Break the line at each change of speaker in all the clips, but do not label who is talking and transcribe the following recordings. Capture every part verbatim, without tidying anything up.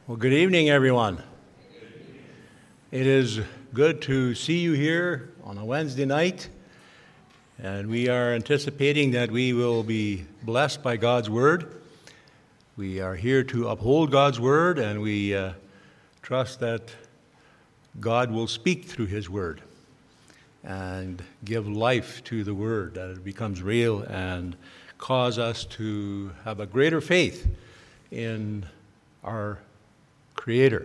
Well, good evening, everyone. It is good to see you here on a Wednesday night, and we are anticipating that we will be blessed by God's Word. We are here to uphold God's Word, and we uh, trust that God will speak through His Word and give life to the Word, that it becomes real and cause us to have a greater faith in our Creator.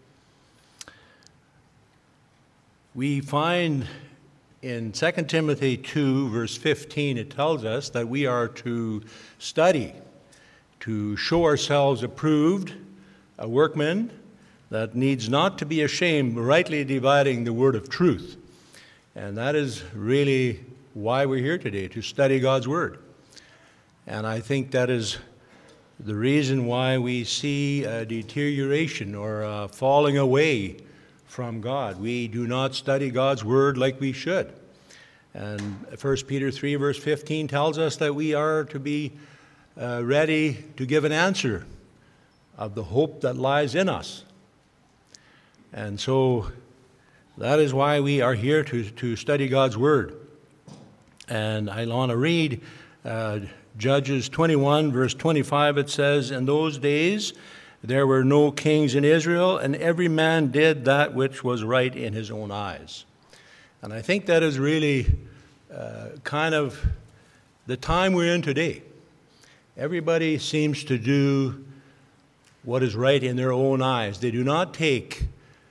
We find in Second Timothy two, verse fifteen, it tells us that we are to study, to show ourselves approved, a workman that needs not to be ashamed, rightly dividing the word of truth. And that is really why we're here today, to study God's Word. And I think that is the reason why we see a deterioration or a falling away from God. We do not study God's Word like we should. And First Peter three, verse fifteen tells us that we are to be uh, ready to give an answer of the hope that lies in us. And so that is why we are here to, to study God's Word. And I want to read uh, Judges twenty-one, verse twenty-five. It says, "In those days there were no kings in Israel, and every man did that which was right in his own eyes." And I think that is really uh, kind of the time we're in today. Everybody seems to do what is right in their own eyes. They do not take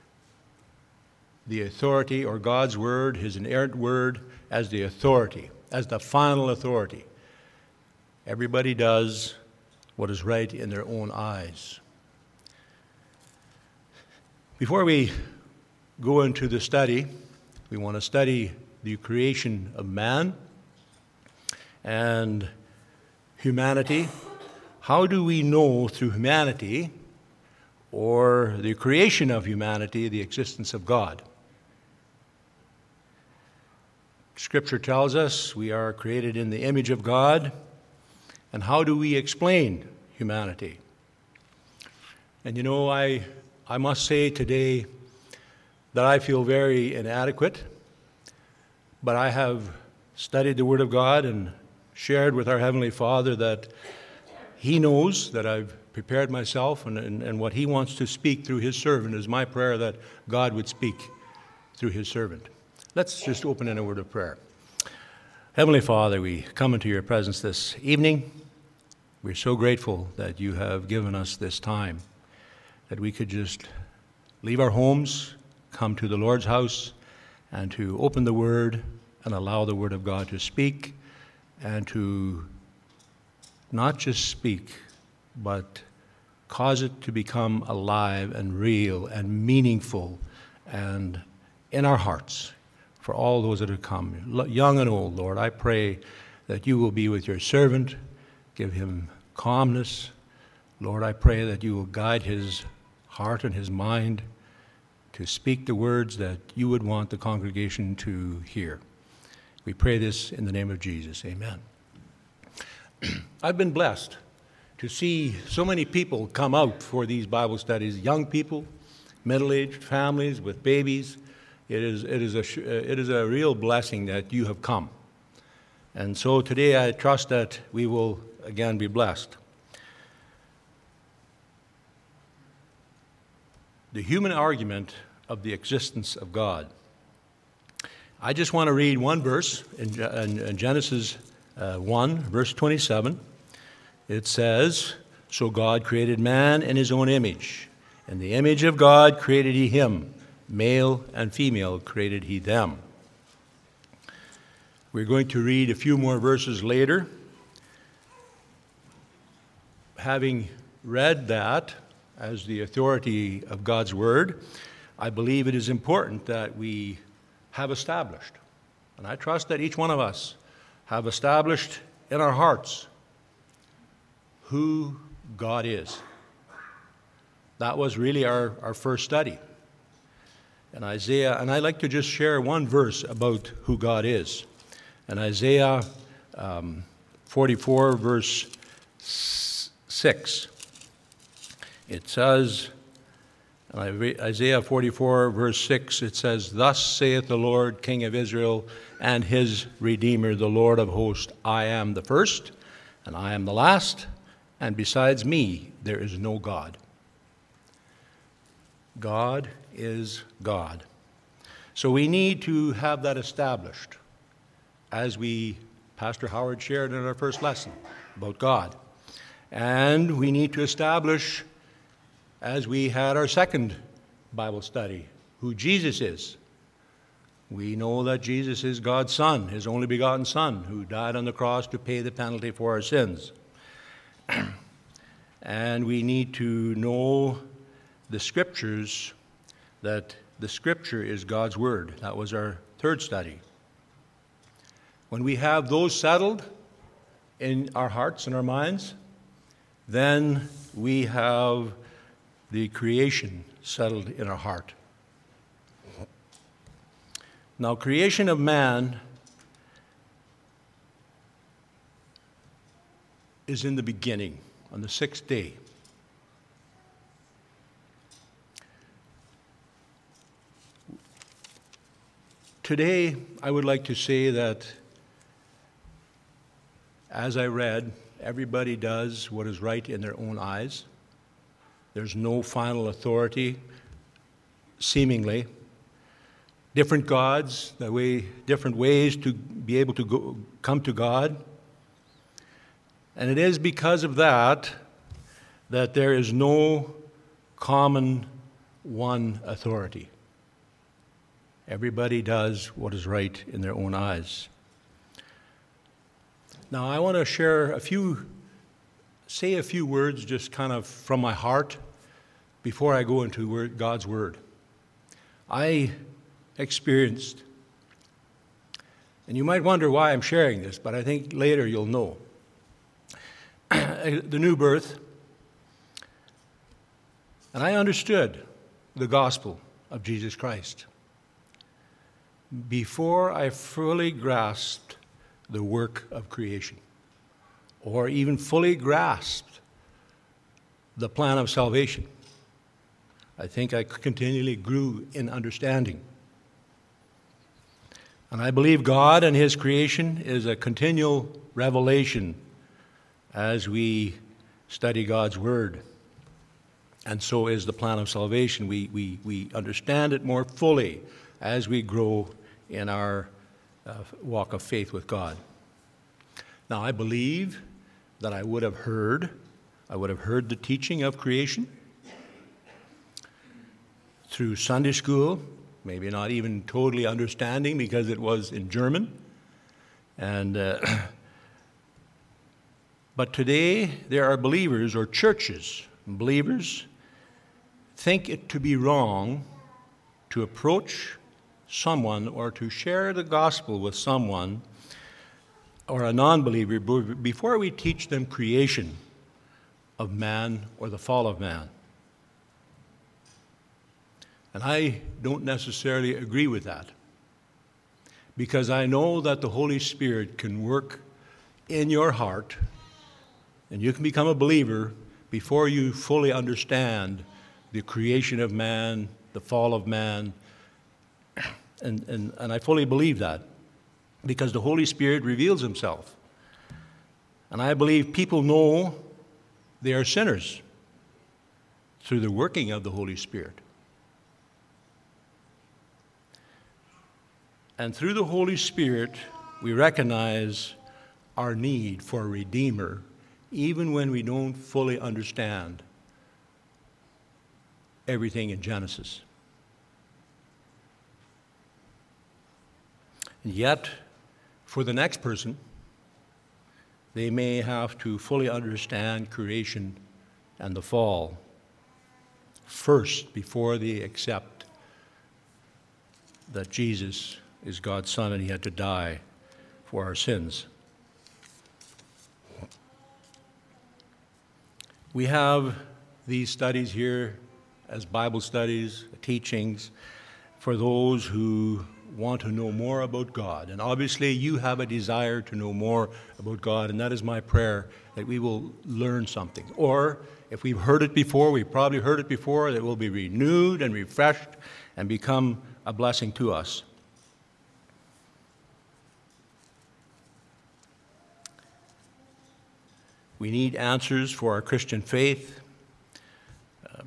the authority or God's Word, His inerrant Word, as the authority, as the final authority. Everybody does what is right in their own eyes. Before we go into the study, we want to study the creation of man and humanity. How do we know through humanity or the creation of humanity the existence of God? Scripture tells us we are created in the image of God. And how do we explain humanity? And you know, I, I must say today that I feel very inadequate, but I have studied the Word of God and shared with our Heavenly Father that He knows that I've prepared myself, and, and, and what He wants to speak through His servant is my prayer that God would speak through His servant. Let's just open in a word of prayer. Heavenly Father, we come into your presence this evening. We're so grateful that you have given us this time, that we could just leave our homes, come to the Lord's house, and to open the Word and allow the Word of God to speak, and to not just speak, but cause it to become alive and real and meaningful and in our hearts for all those that have come, young and old. Lord, I pray that you will be with your servant. Give him calmness. Lord, I pray that you will guide his heart and his mind to speak the words that you would want the congregation to hear. We pray this in the name of Jesus. Amen. I've been blessed to see so many people come out for these Bible studies, young people, middle-aged families with babies. It is, it is a, it is a real blessing that you have come. And so today I trust that we will again be blessed. The human argument of the existence of God. I just want to read one verse in, in Genesis uh, one, verse twenty-seven. It says, "So God created man in his own image. In the image of God created he him. Male and female created he them." We're going to read a few more verses later. Having read that as the authority of God's Word, I believe it is important that we have established, and I trust that each one of us have established in our hearts who God is. That was really our, our first study. And Isaiah, and I'd like to just share one verse about who God is. In Isaiah um, forty-four, verse six, it says, And Isaiah forty-four, verse six, it says, "Thus saith the Lord, King of Israel, and his Redeemer, the Lord of hosts, I am the first, and I am the last, and besides me there is no God." God is God. So we need to have that established, as we, Pastor Howard shared in our first lesson about God. And we need to establish, as we had our second Bible study, who Jesus is. We know that Jesus is God's Son, his only begotten Son, who died on the cross to pay the penalty for our sins. And we need to know the Scriptures, that the Scripture is God's Word. That was our third study. When we have those settled in our hearts and our minds, then we have the creation settled in our heart. Now, creation of man is in the beginning, on the sixth day. Today, I would like to say that, as I read, everybody does what is right in their own eyes. There's no final authority, seemingly. Different gods, that way, different ways to be able to go, come to God. And it is because of that that there is no common one authority. Everybody does what is right in their own eyes. Now, I want to share a few, say a few words just kind of from my heart before I go into God's Word. I experienced, and you might wonder why I'm sharing this, but I think later you'll know, the new birth, and I understood the gospel of Jesus Christ before I fully grasped the work of creation, or even fully grasped the plan of salvation. I think I continually grew in understanding. And I believe God and his creation is a continual revelation as we study God's Word. And so is the plan of salvation. We, we, we understand it more fully as we grow in our uh, walk of faith with God. Now, I believe that I would have heard, I would have heard the teaching of creation through Sunday school, maybe not even totally understanding because it was in German. And uh, but today there are believers, or churches, believers think it to be wrong to approach someone or to share the gospel with someone or a non-believer before we teach them creation of man or the fall of man. And I don't necessarily agree with that, because I know that the Holy Spirit can work in your heart, and you can become a believer before you fully understand the creation of man, the fall of man. And, and, and I fully believe that, because the Holy Spirit reveals himself. And I believe people know they are sinners through the working of the Holy Spirit. And through the Holy Spirit, we recognize our need for a Redeemer, even when we don't fully understand everything in Genesis. And yet, for the next person, they may have to fully understand creation and the fall first before they accept that Jesus is God's Son and he had to die for our sins. We have these studies here as Bible studies, teachings, for those who want to know more about God. And obviously you have a desire to know more about God, and that is my prayer, that we will learn something. Or if we've heard it before, we've probably heard it before, that it will be renewed and refreshed and become a blessing to us. We need answers for our Christian faith. Uh,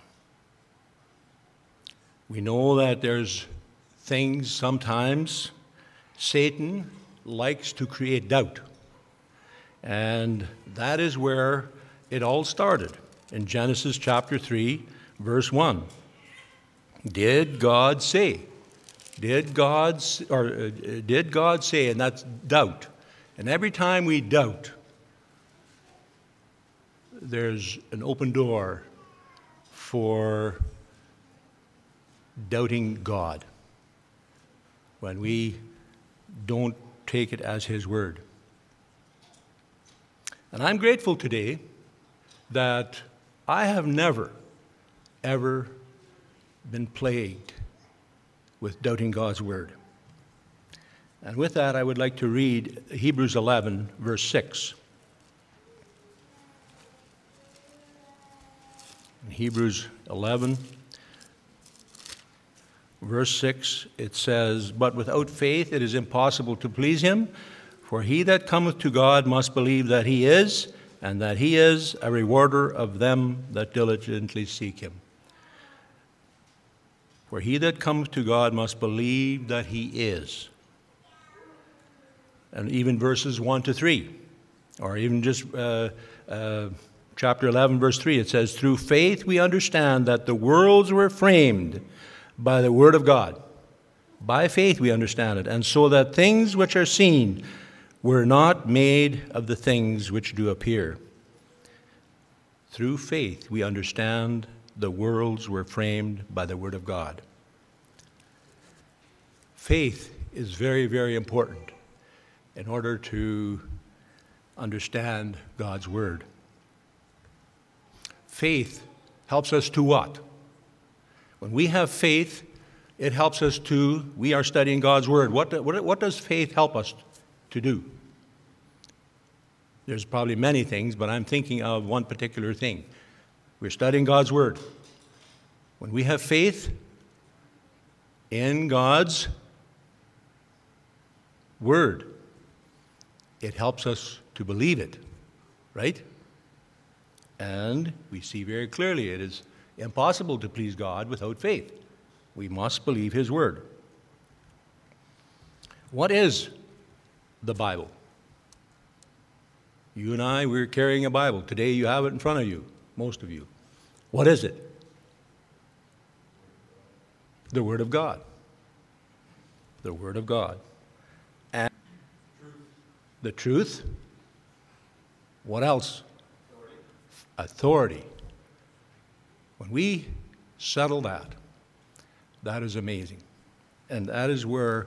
we know that there's things sometimes Satan likes to create doubt. And that is where it all started, in Genesis chapter three, verse one. Did God say? Did God, or uh, did God say? And that's doubt. And every time we doubt, there's an open door for doubting God when we don't take it as His word. And I'm grateful today that I have never, ever been plagued with doubting God's word. And with that, I would like to read Hebrews eleven, verse six. In Hebrews eleven, verse six, it says, "But without faith it is impossible to please Him, for he that cometh to God must believe that He is, and that He is a rewarder of them that diligently seek Him." For he that cometh to God must believe that He is. And even verses one to three, or even just uh, uh, chapter eleven, verse three, it says, "Through faith we understand that the worlds were framed by the word of God." By faith we understand it. "And so that things which are seen were not made of the things which do appear." Through faith we understand the worlds were framed by the word of God. Faith is very, very important in order to understand God's word. Faith helps us to what? When we have faith, it helps us to, we are studying God's word. What, what, what does faith help us to do? There's probably many things, but I'm thinking of one particular thing. We're studying God's word. When we have faith in God's word, it helps us to believe it, right? And we see very clearly it is impossible to please God without faith. We must believe His word. What is the Bible? You and I, we're carrying a Bible. Today you have it in front of you, most of you. What is it? The Word of God. The Word of God. And the truth. What else? Authority. Authority. When we settle that, that is amazing. And that is where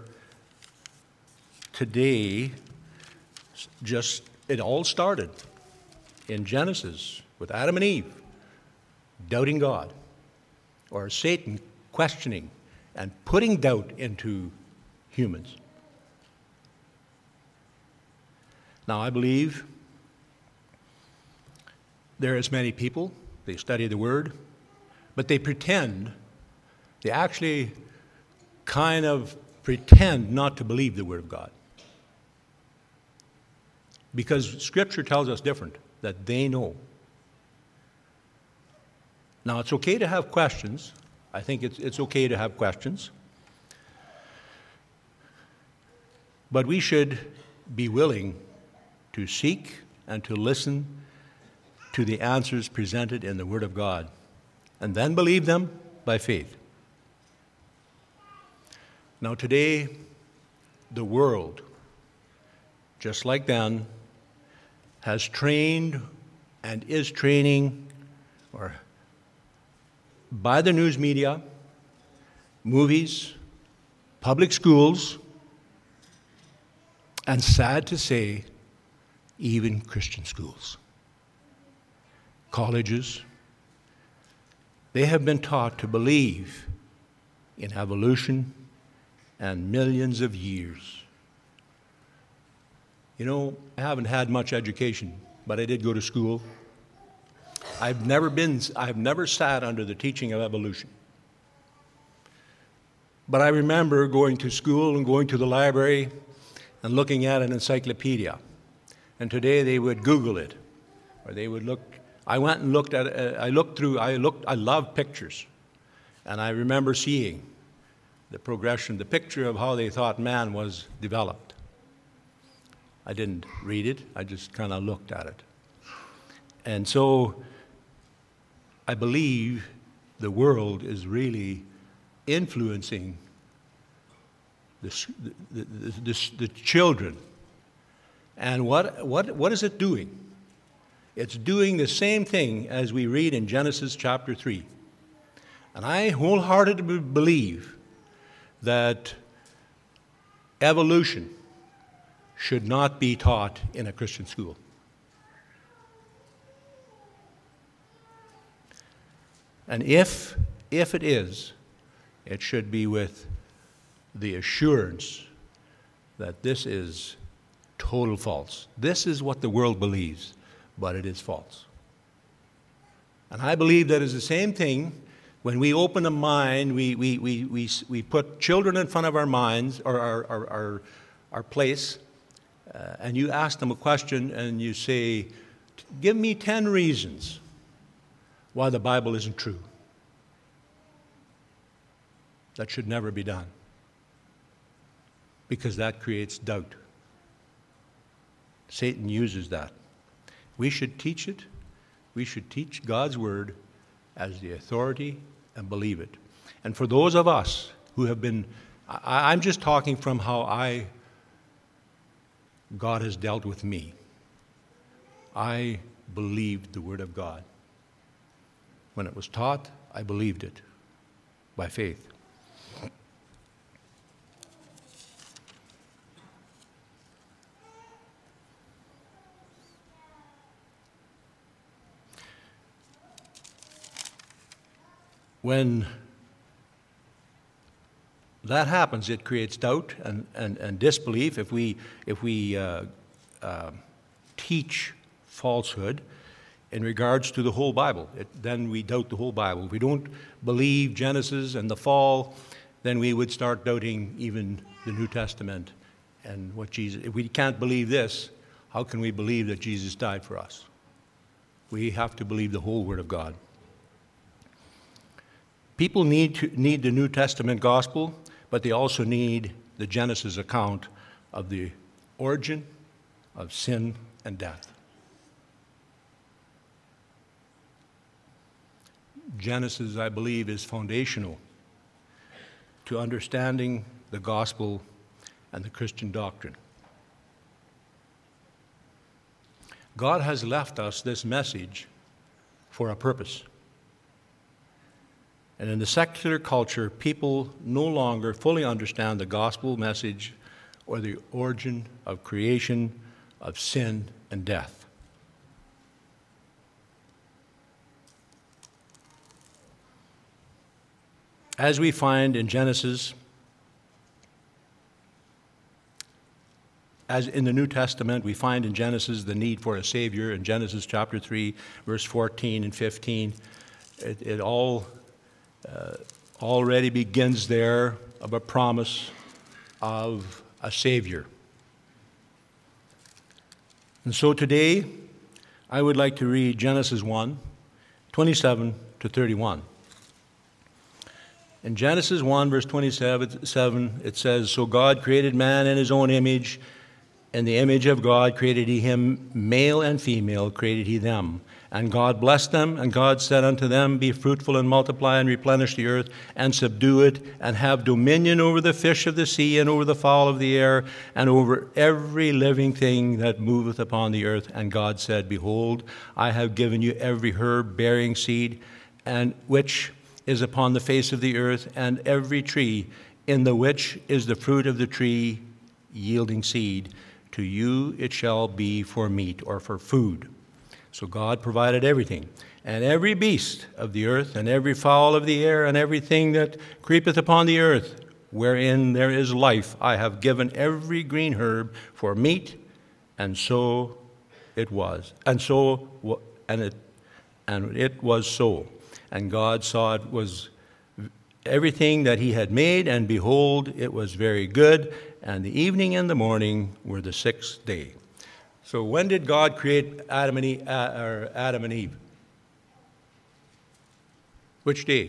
today just it all started in Genesis with Adam and Eve doubting God, or Satan questioning and putting doubt into humans. Now, I believe there is many people, they study the Word, but they pretend, they actually kind of pretend not to believe the Word of God. Because Scripture tells us different, that they know. Now, it's okay to have questions. I think it's, it's okay to have questions. But we should be willing to seek and to listen to the answers presented in the Word of God, and then believe them by faith. Now, today, the world, just like then, has trained and is training, or by the news media, movies, public schools, and sad to say, even Christian schools, colleges, they have been taught to believe in evolution and millions of years. You know, I haven't had much education, but I did go to school. I've never been, I've never sat under the teaching of evolution. But I remember going to school and going to the library and looking at an encyclopedia. And today they would Google it, or they would look. I went and looked at it. I looked through, I looked, I love pictures. And I remember seeing the progression, the picture of how they thought man was developed. I didn't read it, I just kind of looked at it. And so I believe the world is really influencing the, the, the, the, the children. And what, what, what is it doing? It's doing the same thing as we read in Genesis chapter three. And I wholeheartedly believe that evolution should not be taught in a Christian school. And if, if it is, it should be with the assurance that this is total false. This is what the world believes, but it is false. And I believe that is the same thing when we open a mind, we, we, we, we, we put children in front of our minds, or our, our, our, our place, uh, and you ask them a question and you say, give me ten reasons why the Bible isn't true. That should never be done, because that creates doubt. Satan uses that. We should teach it. We should teach God's Word as the authority and believe it. And for those of us who have been, I, I'm just talking from how I, God has dealt with me. I believed the Word of God. When it was taught, I believed it by faith. When that happens, it creates doubt and, and, and disbelief. If we, if we uh, uh, teach falsehood in regards to the whole Bible, it, then we doubt the whole Bible. If we don't believe Genesis and the fall, then we would start doubting even the New Testament and what Jesus. If we can't believe this, how can we believe that Jesus died for us? We have to believe the whole Word of God. People need to, need the New Testament gospel, but they also need the Genesis account of the origin of sin and death. Genesis, I believe, is foundational to understanding the gospel and the Christian doctrine. God has left us this message for a purpose. And in the secular culture, people no longer fully understand the gospel message or the origin of creation, of sin and death. As we find in Genesis, as in the New Testament, we find in Genesis the need for a Savior. In Genesis chapter three, verse fourteen and fifteen, it, it all Uh, already begins there of a promise of a Savior. And so today, I would like to read Genesis one, twenty-seven to thirty-one. In Genesis one, verse twenty-seven, it says, "So God created man in his own image. In the image of God created he him, male and female created he them. And God blessed them, and God said unto them, Be fruitful and multiply and replenish the earth and subdue it, and have dominion over the fish of the sea and over the fowl of the air and over every living thing that moveth upon the earth. And God said, Behold, I have given you every herb bearing seed, and which is upon the face of the earth, and every tree in the which is the fruit of the tree yielding seed. To you it shall be for meat," or for food. So God provided everything. "And every beast of the earth, and every fowl of the air, and everything that creepeth upon the earth, wherein there is life, I have given every green herb for meat, and so it was. And so, and it, and it was so. And God saw it was everything that he had made, and behold, it was very good. And the evening and the morning were the sixth day. So when did God create Adam and Eve? Uh, or Adam and Eve? Which day?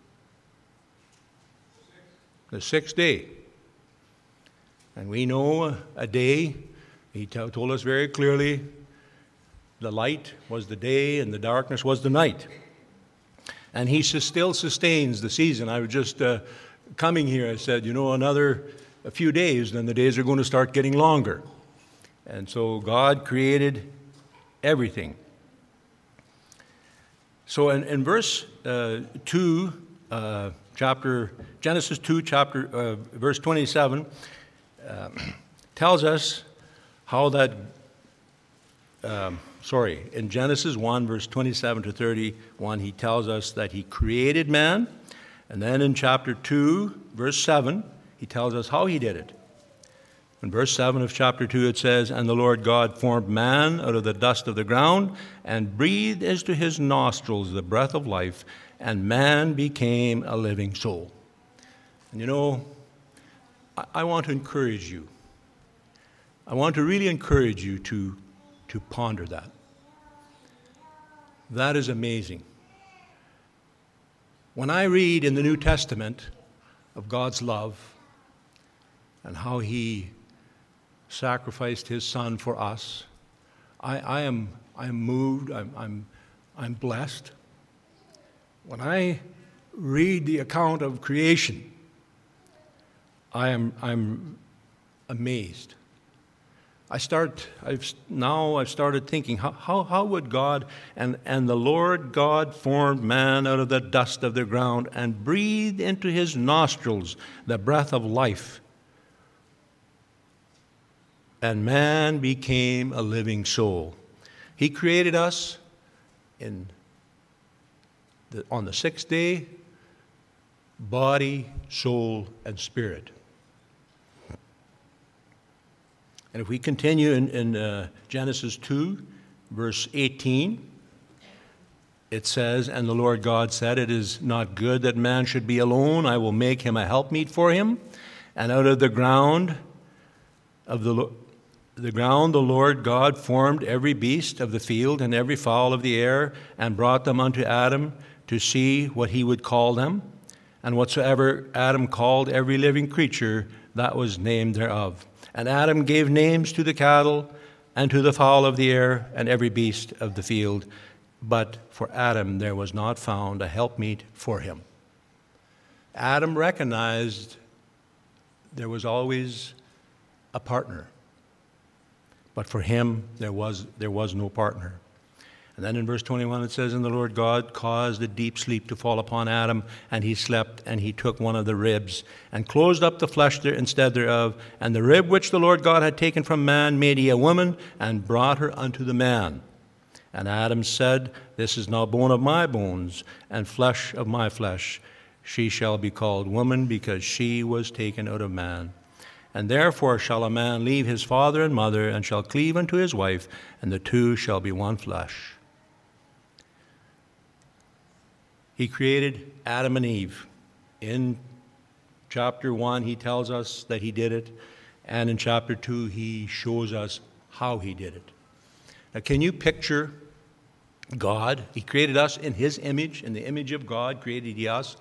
The sixth day. And we know a day, he t- told us very clearly, the light was the day and the darkness was the night. And he still sustains the season. I was just uh, coming here, I said, you know, another a few days, then the days are going to start getting longer. And so God created everything. So in, in verse uh, two, uh, chapter Genesis two, chapter uh, verse twenty-seven, uh, tells us how that. Um, sorry, in Genesis one, verse twenty-seven to thirty-one, he tells us that he created man, and then in chapter two, verse seven, he tells us how he did it. In verse seven of chapter two, it says, "And the Lord God formed man out of the dust of the ground, and breathed into his nostrils the breath of life, and man became a living soul." And you know, I, I want to encourage you. I want to really encourage you to, to ponder that. That is amazing. When I read in the New Testament of God's love and how he sacrificed his son for us, I, I am I am moved, I'm, I'm, I'm blessed. When I read the account of creation, I am I'm amazed. I start, I've now I've started thinking, how, how, how would God, and, and the Lord God formed man out of the dust of the ground and breathed into his nostrils the breath of life. And man became a living soul. He created us in the, on the sixth day, body, soul, and spirit. And if we continue in, in uh, Genesis two, verse eighteen, it says, "And the Lord God said, It is not good that man should be alone. I will make him a helpmeet for him. And out of the ground of the the ground the Lord God formed every beast of the field and every fowl of the air, and brought them unto Adam to see what he would call them. And whatsoever Adam called every living creature, that was named thereof. And Adam gave names to the cattle, and to the fowl of the air, and every beast of the field. But for Adam there was not found a helpmeet for him." Adam recognized there was always a partner. But for him, there was there was no partner. And then in verse twenty-one it says, "And the Lord God caused a deep sleep to fall upon Adam, and he slept, and he took one of the ribs, and closed up the flesh there instead thereof. And the rib which the Lord God had taken from man made he a woman, and brought her unto the man. And Adam said, This is now bone of my bones, and flesh of my flesh. She shall be called woman, because she was taken out of man. And therefore shall a man leave his father and mother, and shall cleave unto his wife, and the two shall be one flesh." He created Adam and Eve. In chapter one, he tells us that he did it. And in chapter two, he shows us how he did it. Now, can you picture God? He created us in his image, in the image of God created he us.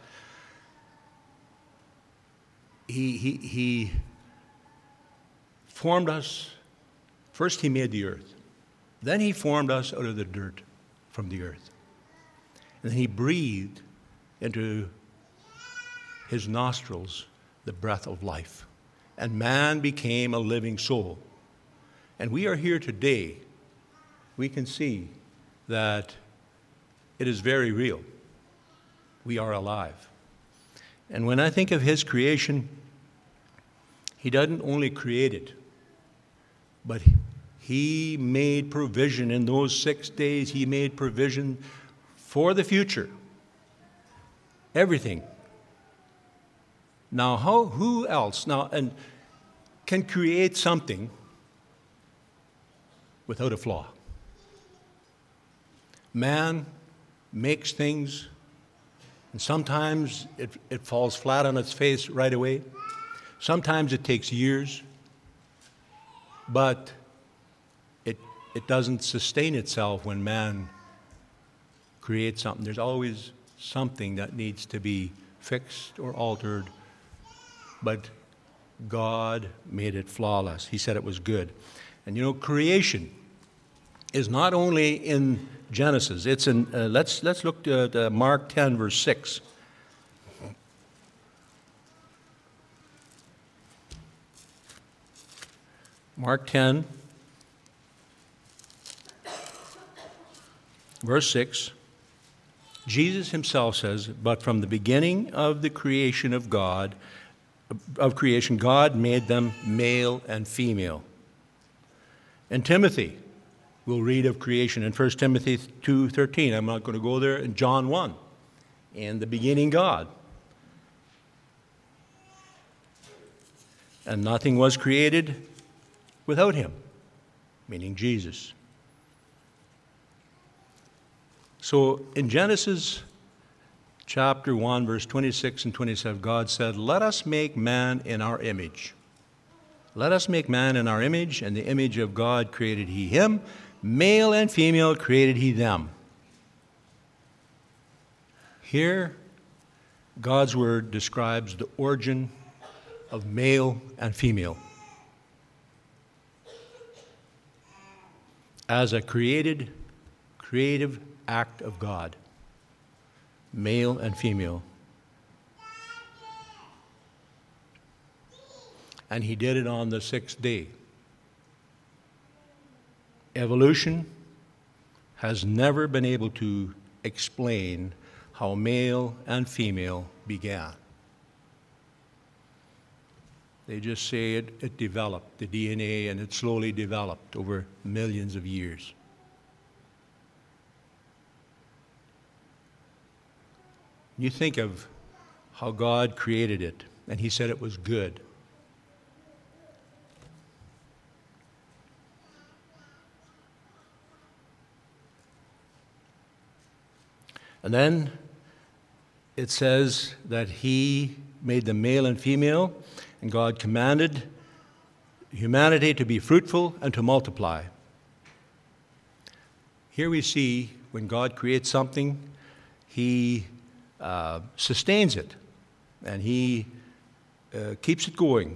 He, he, he formed us. First, he made the earth. Then he formed us out of the dirt from the earth. And then he breathed into his nostrils the breath of life. And man became a living soul. And we are here today. We can see that it is very real. We are alive. And when I think of his creation, he doesn't only create it, but he made provision in those six days. He made provision for the future. Everything. Now, how, who else now and can create something without a flaw? Man makes things, and sometimes it, it falls flat on its face right away. Sometimes it takes years, but it, it doesn't sustain itself when man creates something. There's always something that needs to be fixed or altered, but God made it flawless. He said it was good. And you know, creation is not only in Genesis. It's in, uh, let's, let's look at uh, Mark ten, verse six. Mark ten, verse six. Jesus himself says, "But from the beginning of the creation of God, of creation, God made them male and female." In Timothy, we'll read of creation in First Timothy two thirteen. I'm not going to go there. In John one, in the beginning God. And nothing was created without him, meaning Jesus. So in Genesis chapter one, verse twenty-six and twenty-seven, God said, "Let us make man in our image. Let us make man in our image, and the image of God created he him. Male and female created he them." Here, God's word describes the origin of male and female as a created, creative act of God. Male and female. And he did it on the sixth day. Evolution has never been able to explain how male and female began. They just say it, it developed, the D N A, and it slowly developed over millions of years. You think of how God created it, and he said it was good. And then it says that he made them male and female, and God commanded humanity to be fruitful and to multiply. Here we see when God creates something, he uh, sustains it, and he uh, keeps it going.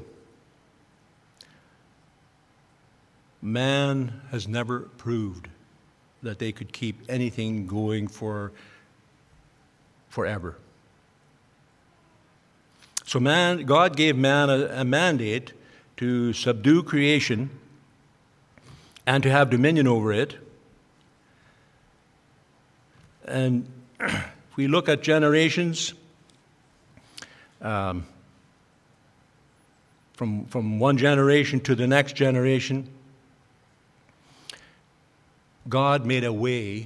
Man has never proved that they could keep anything going for forever. So man, God gave man a, a mandate to subdue creation and to have dominion over it. And if we look at generations, um, from, from one generation to the next generation, God made a way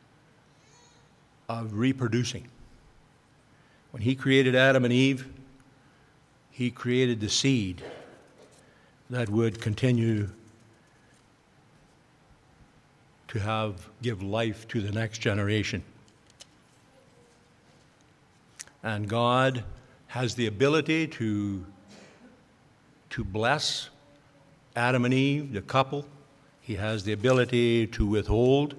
of reproducing. When he created Adam and Eve, he created the seed that would continue to have give life to the next generation. And God has the ability to, to bless Adam and Eve, the couple. He has the ability to withhold.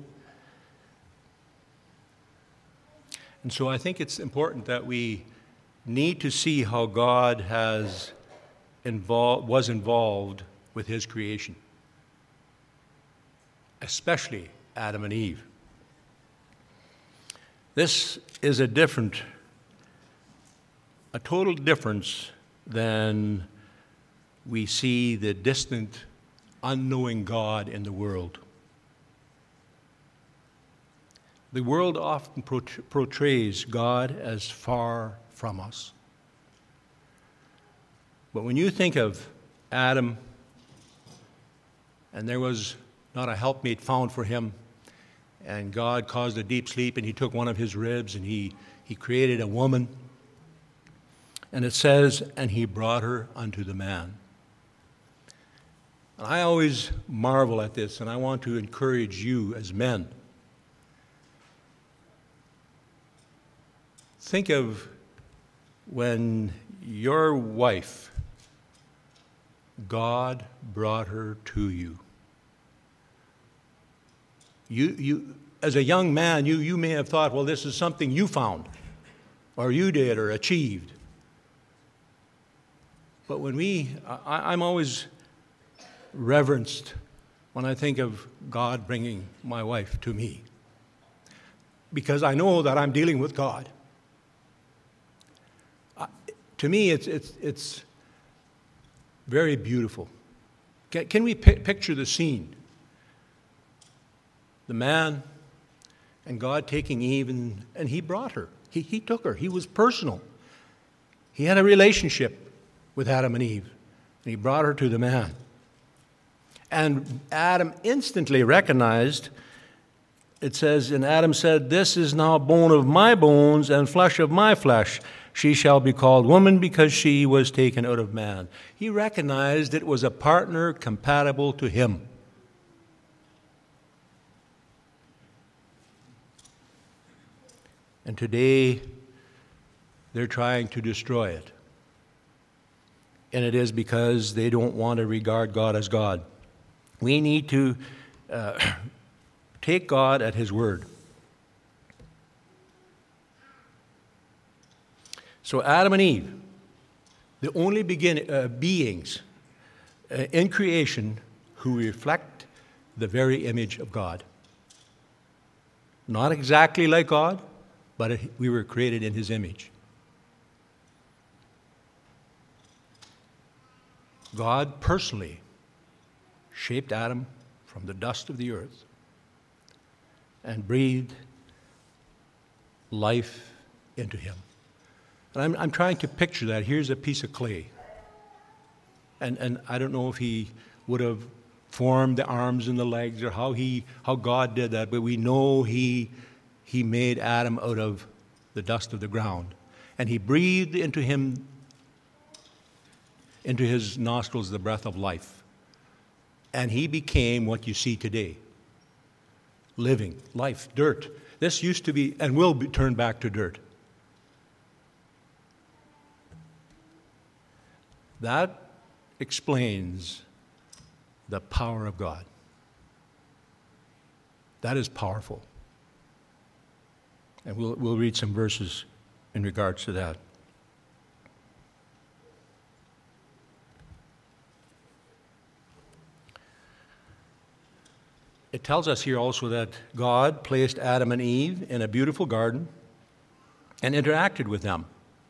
And so I think it's important that we need to see how God has involved, was involved with his creation, especially Adam and Eve. This is a different, a total difference than we see the distant, unknowing God in the world. The world often portrays God as far from us. But when you think of Adam, and there was not a helpmate found for him, and God caused a deep sleep, and he took one of his ribs, and he, he created a woman, And it says, and he brought her unto the man. And I always marvel at this, and I want to encourage you as men. Think of when your wife, God brought her to you. You, you, as a young man, you, you may have thought, well, this is something you found, or you did, or achieved. But when we, I, I'm always reverenced when I think of God bringing my wife to me, because I know that I'm dealing with God. Uh, to me, it's it's it's very beautiful. Can, can we pi- picture the scene? The man and God taking Eve, and, and he brought her. He, he took her. He was personal. He had a relationship with Adam and Eve, and he brought her to the man. And Adam instantly recognized, it says, and Adam said, this is now bone of my bones and flesh of my flesh. She shall be called woman because she was taken out of man. He recognized it was a partner compatible to him. And today, they're trying to destroy it. And it is because they don't want to regard God as God. We need to uh, take God at His word. So Adam and Eve, the only begin, uh, beings uh, in creation who reflect the very image of God. Not exactly like God, but it, we were created in His image. God personally shaped Adam from the dust of the earth and breathed life into him. And I'm, I'm trying to picture that. Here's a piece of clay. And, and I don't know if he would have formed the arms and the legs or how, he, how God did that, but we know he, he made Adam out of the dust of the ground. And he breathed into him, into his nostrils, the breath of life. And he became what you see today. Living, life, dirt. This used to be and will be turned back to dirt. That explains the power of God. That is powerful. And we'll, we'll read some verses in regards to that. It tells us here also that God placed Adam and Eve in a beautiful garden and interacted with them.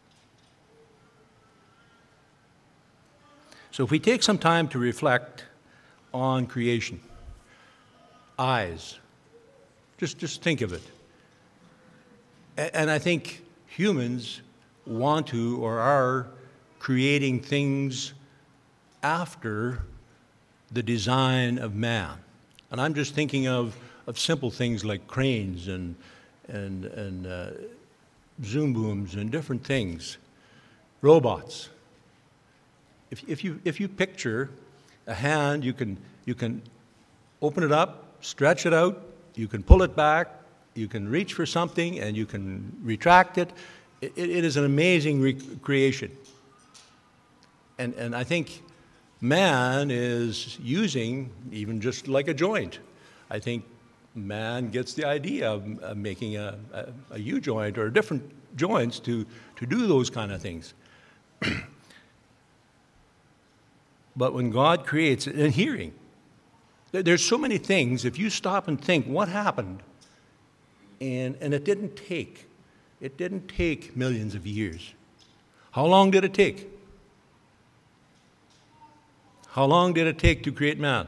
So if we take some time to reflect on creation, eyes, just, just think of it. And I think humans want to or are creating things after the design of man. And I'm just thinking of, of simple things like cranes and, and, and uh, zoom booms and different things, robots. If, if, you, if you picture a hand, you can, you can open it up, stretch it out, you can pull it back, you can reach for something, and you can retract it. It, it is an amazing re- creation. And, and I think man is using, even just like a joint. I think man gets the idea of, of making a, a, a U-joint or different joints to, to do those kind of things. But when God creates, and hearing, there's so many things, if you stop and think, what happened? And, and it didn't take, it didn't take millions of years. How long did it take? How long did it take to create man?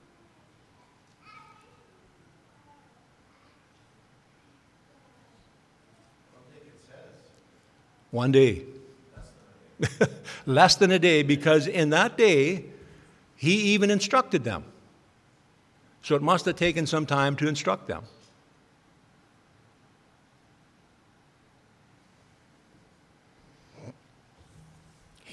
One day. Less than a day, because in that day, he even instructed them. So it must have taken some time to instruct them.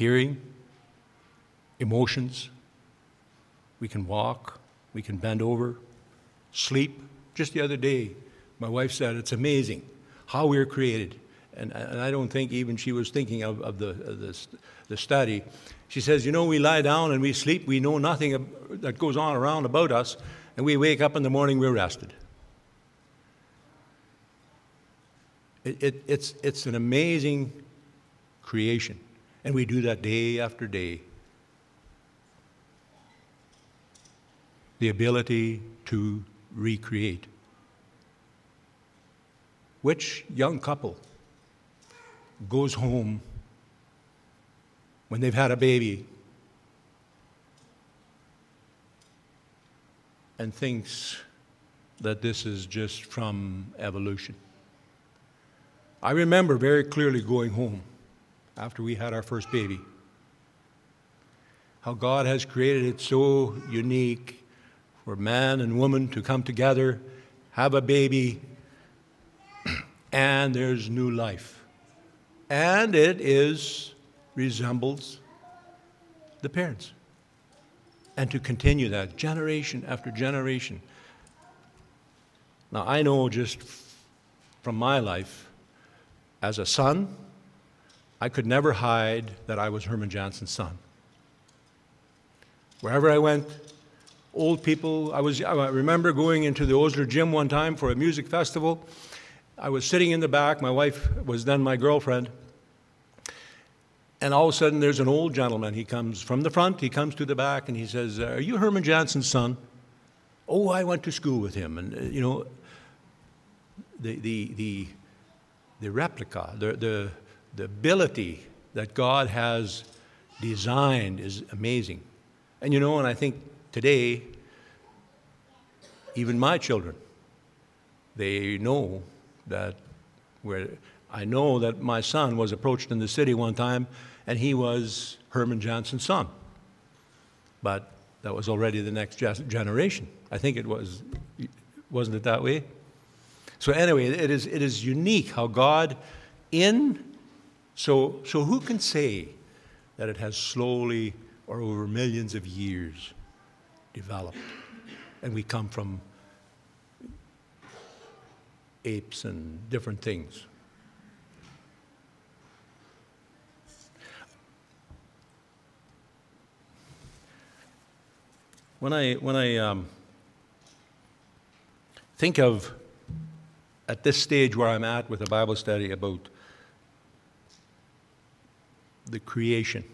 hearing, emotions. We can walk, we can bend over, sleep. Just the other day, my wife said it's amazing how we're created. And, and I don't think even she was thinking of, of, the, of the, the study. She says, you know, we lie down and we sleep, we know nothing of, that goes on around about us, and we wake up in the morning, we're rested. It, it, it's, it's an amazing creation, and we do that day after day. The ability to recreate. Which young couple goes home when they've had a baby and thinks that this is just from evolution? I remember very clearly going home after we had our first baby, how God has created it so unique for man and woman to come together, have a baby, and there's new life. And it is, resembles the parents. And to continue that generation after generation. Now, I know just from my life, as a son, I could never hide that I was Herman Jansen's son. Wherever I went, old people, I was. I remember going into the Osler Gym one time for a music festival. I was sitting in the back. My wife was then my girlfriend. And all of a sudden, there's an old gentleman. He comes from the front, he comes to the back, and he says, are you Herman Jansen's son? Oh, I went to school with him. And, uh, you know, the, the, the, the replica, the, the, the ability that God has designed is amazing. And, you know, and I think today, even my children, they know that where I know that my son was approached in the city one time, and he was Herman Jansen's son. But that was already the next generation. I think it was, wasn't it that way? So anyway, it is, it is unique how God in, so, so who can say that it has slowly or over millions of years developed, and we come from apes and different things. When I, when I um, think of, at this stage where I'm at with a Bible study about the creation,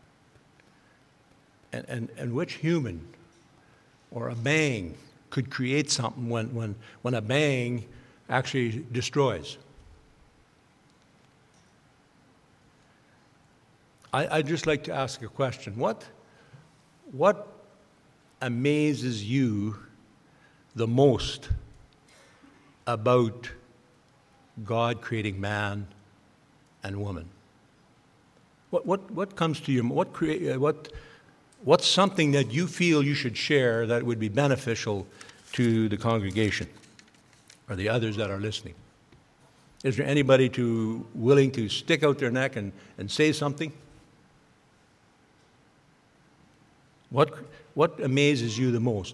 and, and, and which human or a bang could create something when, when, when a bang actually destroys. I, I'd just like to ask a question. What, what amazes you the most about God creating man and woman? What, what, what comes to you? What, crea- what, what's something that you feel you should share that would be beneficial to the congregation or the others that are listening? Is there anybody to, willing to stick out their neck and, and say something? What, what amazes you the most?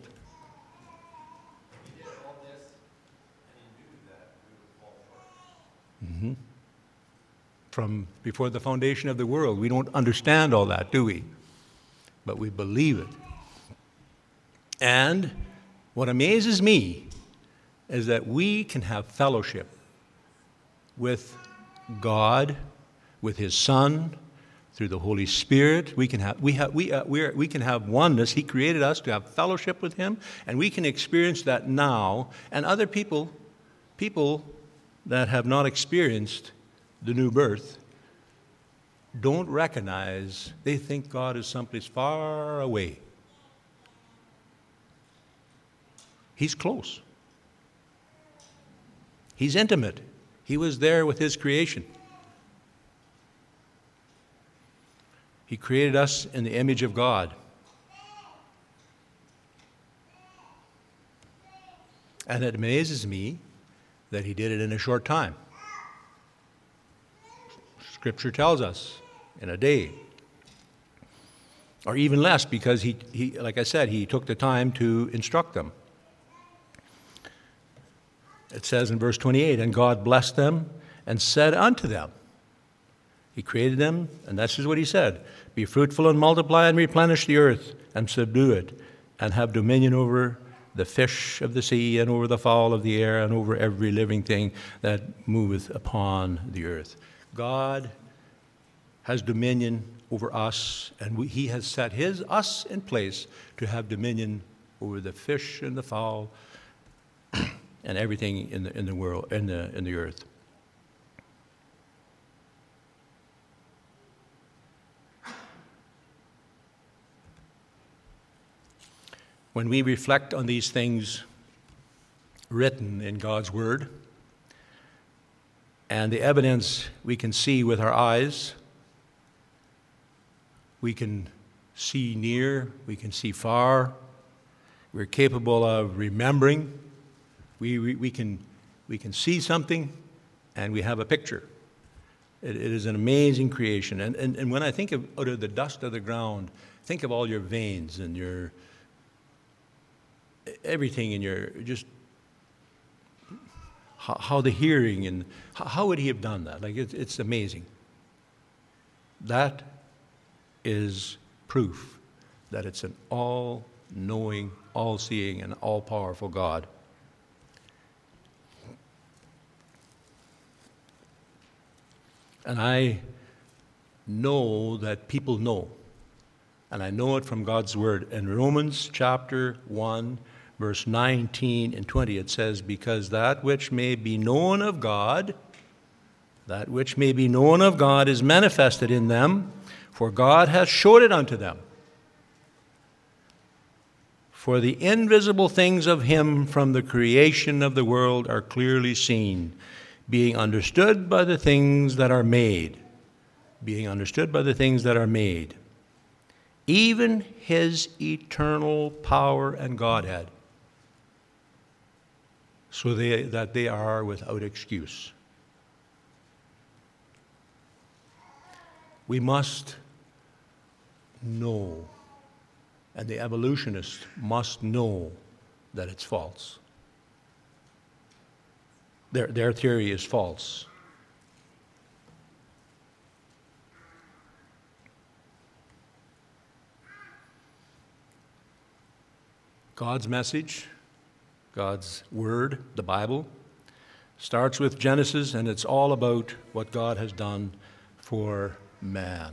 He did all this, and he knew that we would fall short.
Mm-hmm. From before the foundation of the world. We don't understand all that, do we? But we believe it. And what amazes me is that we can have fellowship with God, with His Son, through the Holy Spirit. We can have we have we uh, we, are, we can have oneness. He created us to have fellowship with Him, and we can experience that now. And other people, people that have not experienced the new birth, don't recognize. They think God is someplace far away. He's close. He's intimate. He was there with His creation. He created us in the image of God. And it amazes me that He did it in a short time. Scripture tells us, in a day. or even less, because he, he, like I said, he took the time to instruct them. It says in verse twenty-eight, and God blessed them and said unto them, he created them, and this is what he said, be fruitful and multiply and replenish the earth and subdue it, and have dominion over the fish of the sea and over the fowl of the air and over every living thing that moveth upon the earth. God has dominion over us, and we, he has set his us in place to have dominion over the fish and the fowl and everything in the in the world in the in the earth. When we reflect on these things written in God's Word and the evidence we can see with our eyes, we can see near, we can see far, we're capable of remembering, we, we, we, can, we can see something and we have a picture. It, it is an amazing creation. And, and, and when I think of out of the dust of the ground, think of all your veins and your everything in your, just how, how the hearing, and how, how would he have done that? Like, it, it's amazing. That is proof that it's an all-knowing, all-seeing, and all-powerful God. And I know that people know, and I know it from God's Word. In Romans chapter one, verse nineteen and twenty, it says, because that which may be known of God, that which may be known of God is manifested in them, for God hath showed it unto them. For the invisible things of him from the creation of the world are clearly seen, being understood by the things that are made. Being understood by the things that are made. Even his eternal power and Godhead, so they, that they are without excuse. We must know, and the evolutionists must know, that it's false. Their, their theory is false. God's message, God's Word, the Bible, starts with Genesis, and it's all about what God has done for man.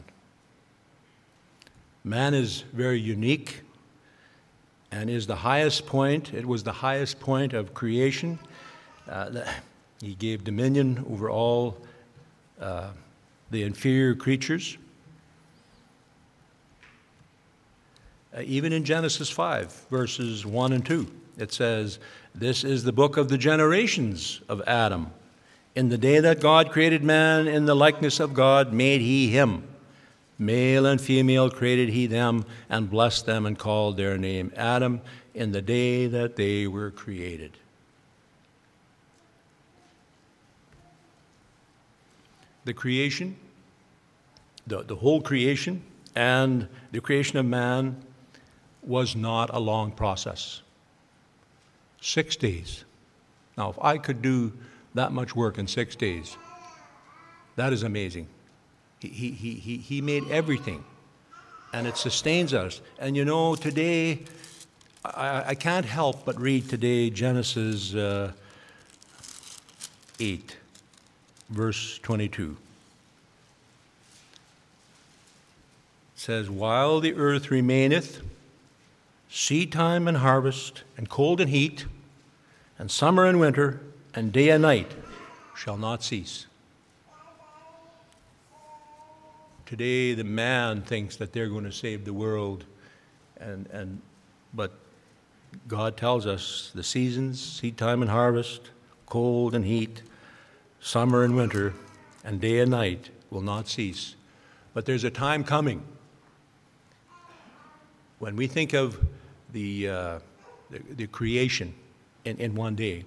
Man is very unique and is the highest point. It was the highest point of creation. Uh, he gave dominion over all uh, the inferior creatures. Uh, even in Genesis five, verses one and two, it says, this is the book of the generations of Adam. In the day that God created man, in the likeness of God made he him. Male and female created he them, and blessed them, and called their name Adam, in the day that they were created. The creation, the, the whole creation, and the creation of man was not a long process. Six days. Now, if I could do that much work in six days, that is amazing. He, he, he, he, he made everything, and it sustains us. And you know, today, I, I can't help but read today Genesis uh, eight, verse twenty-two. It says, while the earth remaineth, seed time and harvest, and cold and heat, and summer and winter, and day and night shall not cease. Today, the man thinks that they're going to save the world, and, and but God tells us the seasons, seed time and harvest, cold and heat, summer and winter, and day and night will not cease. But there's a time coming when we think of the, uh, the, the creation in, in one day,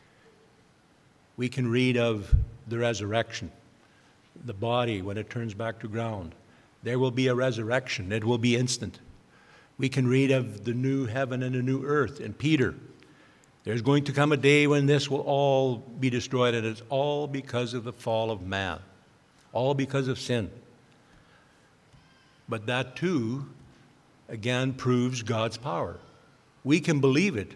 we can read of the resurrection, the body when it turns back to ground, There will be a resurrection. It will be instant. We can read of the new heaven and the new earth in Peter. There's going to come a day when this will all be destroyed, and it's all because of the fall of man, all because of sin. But that too, again, proves God's power. We can believe it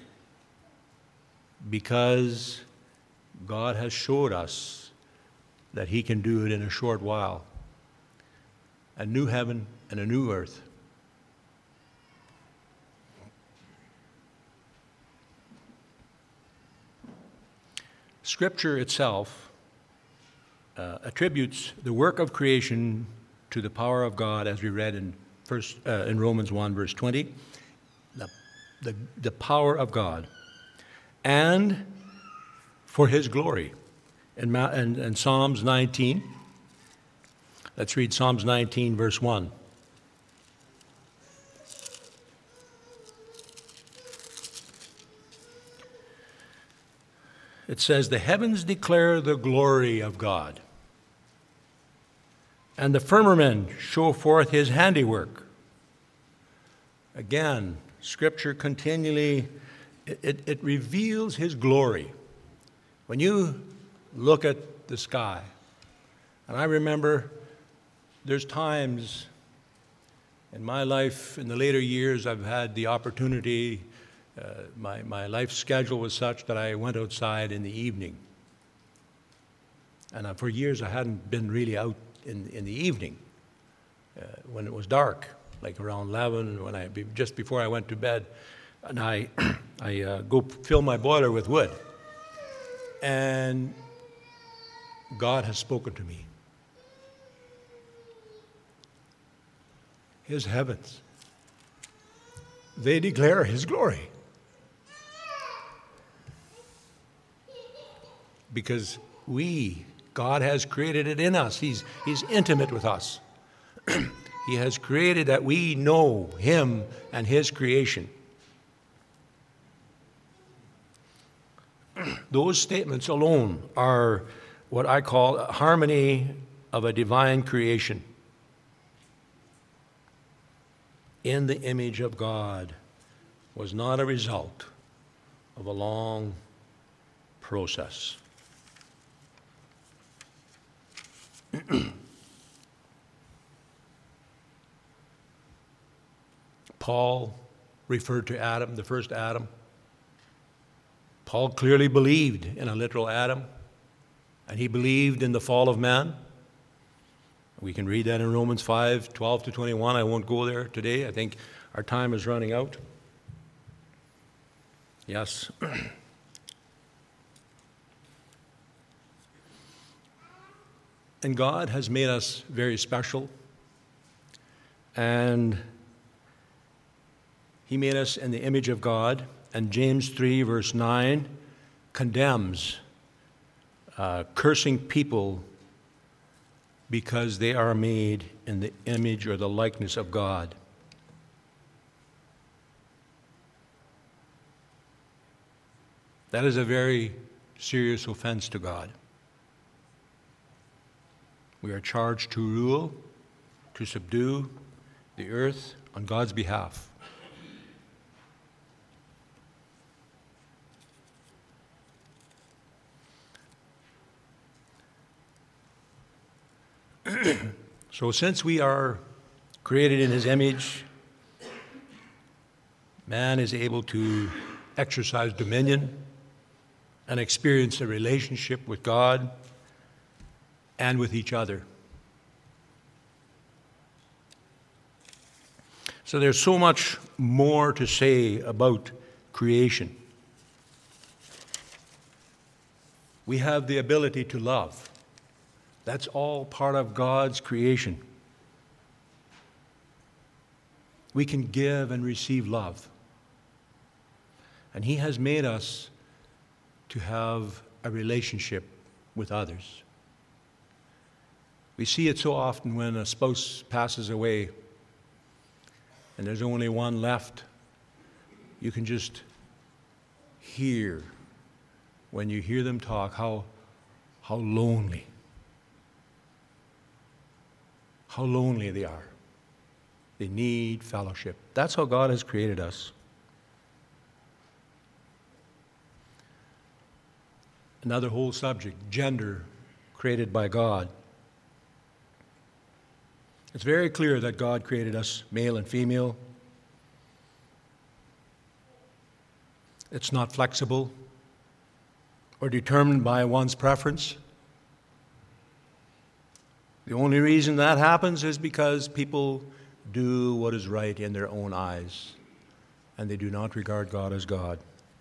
because God has showed us that He can do it in a short while. A new heaven and a new earth. Scripture itself uh, attributes the work of creation to the power of God, as we read in first uh, in Romans one, verse twenty. The, the, the power of God, and for His glory. In, in, in Psalms nineteen, let's read Psalms nineteen, verse one. It says, "The heavens declare the glory of God, and the firmament show forth His handiwork." Again, Scripture continually, it, it, it reveals His glory. When you look at the sky, and I remember there's times in my life, in the later years, I've had the opportunity. Uh, my, my life schedule was such that I went outside in the evening. And uh, for years I hadn't been really out in, in the evening uh, when it was dark, like around eleven, when I, just before I went to bed. And I, I uh, go fill my boiler with wood. And God has spoken to me. His heavens, they declare His glory. Because we, God has created it in us. He's, he's intimate with us. He has created that we know Him and His creation. Those statements alone are what I call a harmony of a divine creation. In the image of God was not a result of a long process. Paul referred to Adam, the first Adam. Paul clearly believed in a literal Adam, and he believed in the fall of man. We can read that in Romans five, twelve to twenty-one. I won't go there today. I think our time is running out. Yes. And God has made us very special, and He made us in the image of God, and James three, verse nine, condemns uh, cursing people because they are made in the image or the likeness of God. That is a very serious offense to God. We are charged to rule, to subdue the earth on God's behalf. So since we are created in His image, man is able to exercise dominion and experience a relationship with God and with each other. So there's so much more to say about creation. We have the ability to love. That's all part of God's creation. We can give and receive love. And He has made us to have a relationship with others. We see it so often when a spouse passes away and there's only one left. You can just hear, when you hear them talk, how, how lonely, how lonely they are. They need fellowship. That's how God has created us. Another whole subject, gender created by God. It's very clear that God created us male and female. It's not flexible or determined by one's preference. The only reason that happens is because people do what is right in their own eyes, and they do not regard God as God.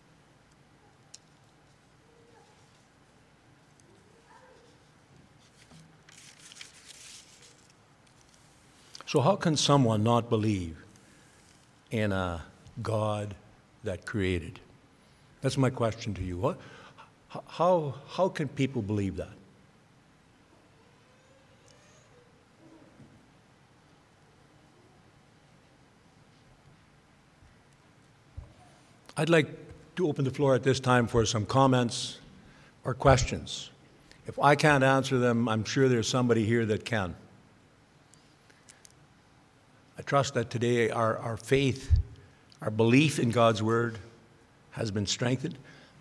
So how can someone not believe in a God that created? That's my question to you. What, how, how can people believe that? I'd like to open the floor at this time for some comments or questions. If I can't answer them, I'm sure there's somebody here that can. I trust that today our, our faith, our belief in God's Word has been strengthened.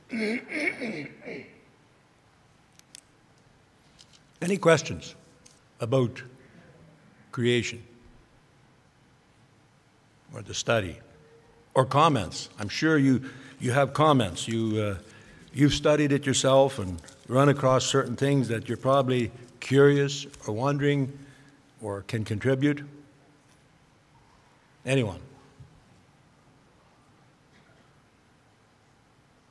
Any questions about creation or the study? Or comments? I'm sure you, you have comments. You, uh, you've studied it yourself and run across certain things that you're probably curious or wondering or can contribute. Anyone?